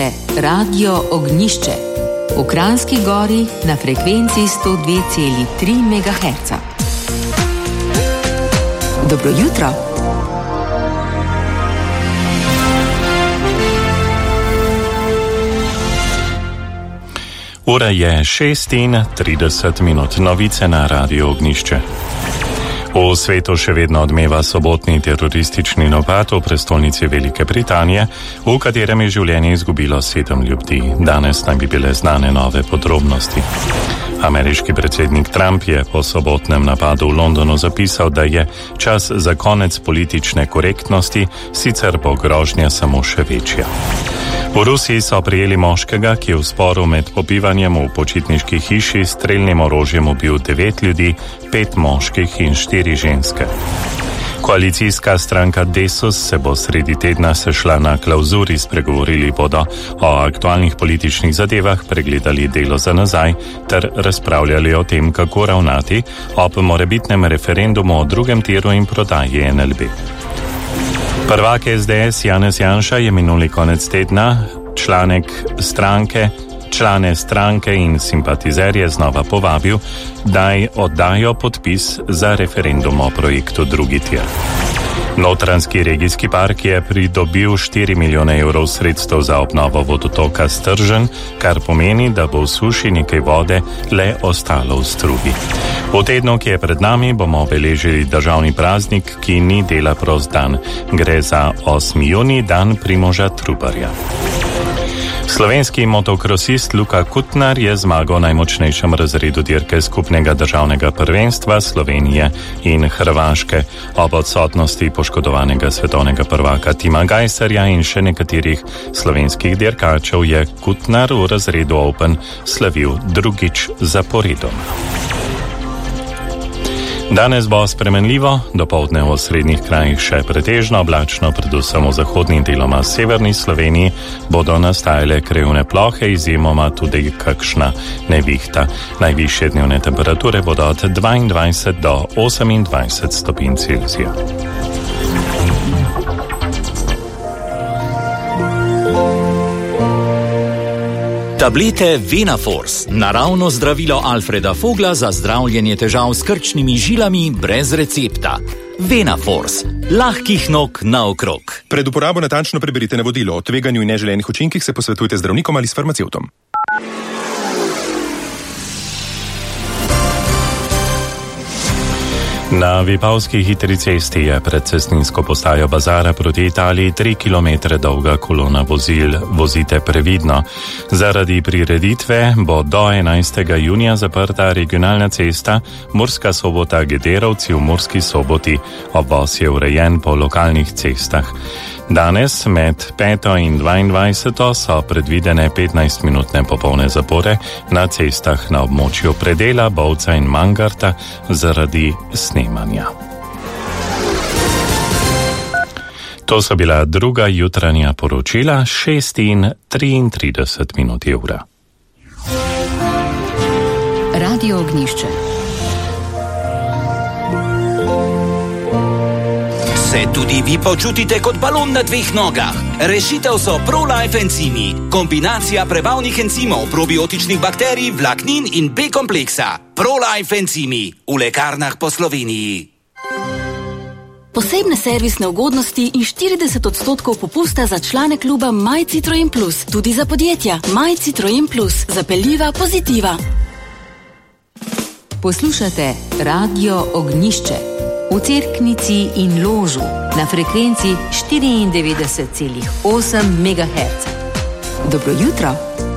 Radio Ognjišče v Kranjski Gori na frekvenci 102,3 MHz. Dobro jutro. Ura je 6:30, novice na Radio Ognjišče. V svetu še vedno odmeva sobotni teroristični napad v prestolnici Velike Britanije, v katerem je življenje izgubilo 7 ljudi. Danes naj bi bile znane nove podrobnosti. Ameriški predsednik Trump je po sobotnem napadu v Londonu zapisal, da je čas za konec politične korektnosti, sicer bo grožnja samo še večja. V Rusiji so prijeli moškega, ki je v sporu med popivanjem v počitniški hiši s strelnim orožjem ubil 9 ljudi, 5 moških in 4 ženske. Koalicijska stranka Desus se bo sredi tedna sešla na klauzuri, spregovorili bodo o aktualnih političnih zadevah, pregledali delo za nazaj ter razpravljali o tem, kako ravnati ob morebitnem referendumu o drugem tiru in prodaji NLB. Prvak SDS Janez Janša je minuli konec tedna člane stranke in simpatizerje znova povabil, da oddajo podpis za referendum o projektu drugi tir. Notranjski regijski park je pridobil 4 milijone evrov sredstev za obnovo vodotoka Stržen, kar pomeni, da bo v suši nekaj vode le ostalo v strugi. V tednu, ki je pred nami, bomo obeležili državni praznik, ki ni dela prost dan. Gre za 8. junij, dan Primoža Trubarja. Slovenski motokrosist Luka Kutnar je zmagal v najmočnejšem razredu dirke skupnega državnega prvenstva Slovenije in Hrvaške. Ob odsotnosti poškodovanega svetovnega prvaka Tima Gajserja in še nekaterih slovenskih dirkačev je Kutnar v razredu Open slavil drugič zaporedoma. Danes bo spremenljivo, dopoldne v osrednjih krajih še pretežno oblačno, predvsem v zahodni in deloma severni Sloveniji bodo nastajale krajevne plohe, izjemoma tudi kakšna nevihta. Najvišje dnevne temperature bodo od 22 do 28 stopinj Celzija. Tablete Venafors, naravno zdravilo Alfreda Fogla za zdravljenje težav s krčnimi žilami brez recepta. Venafors, lahkih nog naokrog. Pred uporabo natančno preberite navodilo. O tveganju in neželenih učinkih se posvetujte z zdravnikom ali s farmacevtom. Na Vipavski hitri cesti je pred cestninsko postajo Bazara proti Italiji 3 km dolga kolona vozil. Vozite previdno. Zaradi prireditve bo do 11. junija zaprta regionalna cesta Murska Sobota-Gederovci v Murski Soboti. Obvoz je urejen po lokalnih cestah. Danes med 5. in 22. so predvidene 15-minutne popolne zapore na cestah na območju Predela, Bovca in Mangarta zaradi snemanja. To so bila druga jutranja poročila, 6:33 ura. Radio Ognjišče. Se tudi vi počutite kot balon na dveh nogah? Rešitev so ProLife encimi. Kombinacija prebavnih encimov, probiotičnih bakterij, vlaknin in B-kompleksa. ProLife encimi v lekarnah po Sloveniji. Posebne servisne ugodnosti in 40% popusta za člane kluba My Citroen Plus, tudi za podjetja. My Citroen Plus, zapeljiva pozitiva. Poslušate Radio Ognjišče v Cerknici in Ložu na frekvenci 94,8 MHz. Dobro jutro.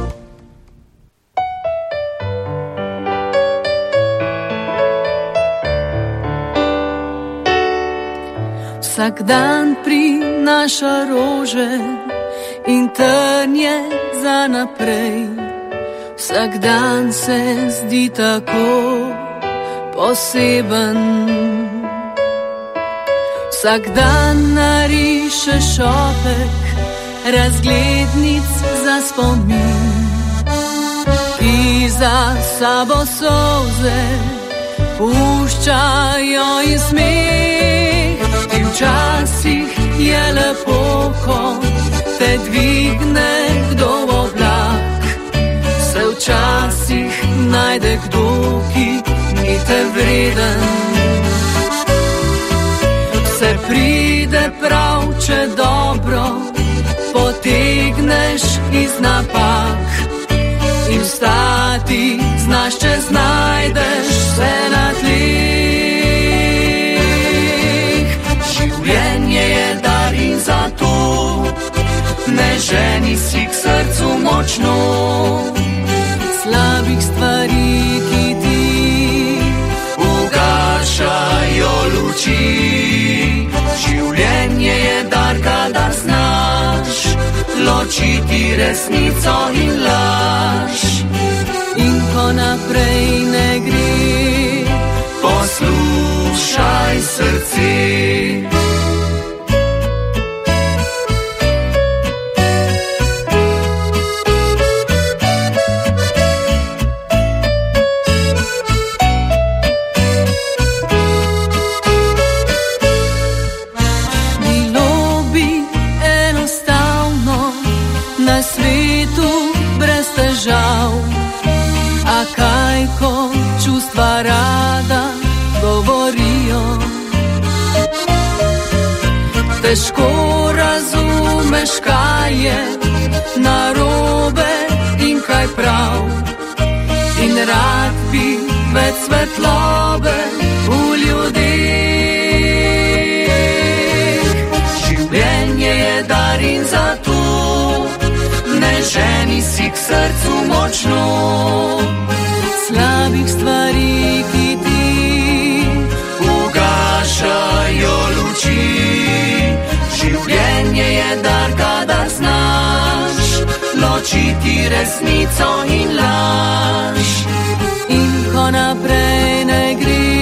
Vsak dan prinaša rože in trnje za naprej. Vsak dan se zdi tako poseben. Vsak dan nariše šopek razglednic za spomin, ki za sabo solze puščajo in smeh. In včasih je lepo, ko te dvigne kdo v oblak, se včasih najde kdo, ki ni te vreden. Vse pride prav, če dobro potegneš iz napak in vstati znaš, če znajdeš se na tleh. Življenje je dar in zato ne ženi si k srcu močno slabih stvari, ki ti ugašajo luči. Življenje je dar, kadar znaš ločiti resnico in laž. In ko naprej ne gre, poslušaj srce. Kaj ko čustva rada govorijo, težko razumeš, kaj je narobe in kaj prav, in rad bi več svetlobe v ljudeh. Življenje je dar in zato ne ženi si k srcu močno slabih stvari, ki ti ugašajo luči. Življenje je dar, kadar znaš ločiti resnico in laž. In ko naprej ne gre,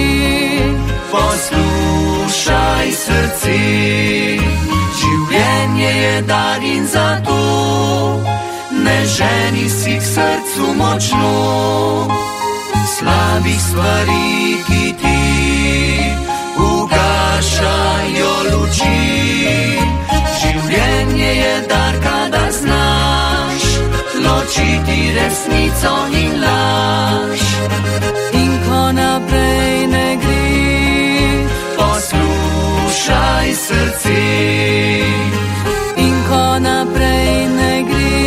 poslušaj srce. Življenje je dar in zato ne ženi si k srcu močno slabih stvari, ki ti ugašajo luči. Življenje je dar, kadar znaš ločiti resnico in laž. In ko naprej ne gre, poslušaj srce. In ko naprej ne gre,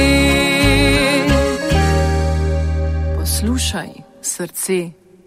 poslušaj srce.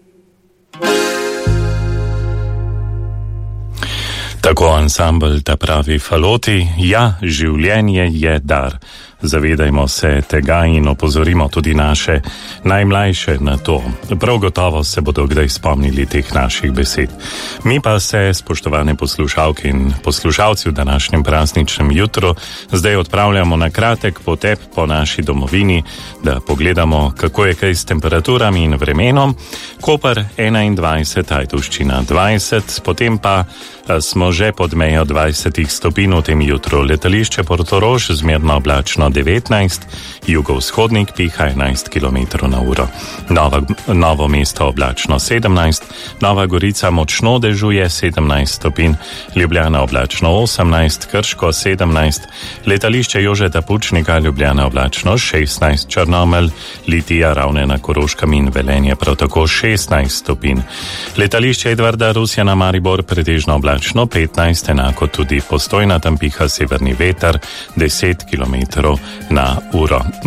Tako ansambel Ta pravi faloti. Ja, življenje je dar. Zavedajmo se tega in opozorimo tudi naše najmlajše na to. Prav gotovo se bodo kdaj spomnili teh naših besed. Mi pa se, spoštovane poslušalke in poslušalci, v današnjem prazničnem jutru zdaj odpravljamo na kratek potep po naši domovini, da pogledamo, kako je kaj s temperaturami in vremenom. Koper 21, Ajdovščina 20, potem pa smo že pod mejo 20 stopinj v tem jutru. Letališče Portorož zmerno oblačno 19, jugovzhodnik piha 11 km/h. Novo mesto oblačno 17, Nova Gorica močno dežuje 17 stopinj, Ljubljana oblačno 18, Krško 17, letališče Jožeta Pučnika Ljubljana oblačno 16, Črnomelj, Litija, Ravne na Koroškem in Velenje prav tako 16 stopinj. Letališče Edvarda Rusjana Maribor pretežno oblačno 15, enako tudi Postojna, tam piha severni veter 10 km/h.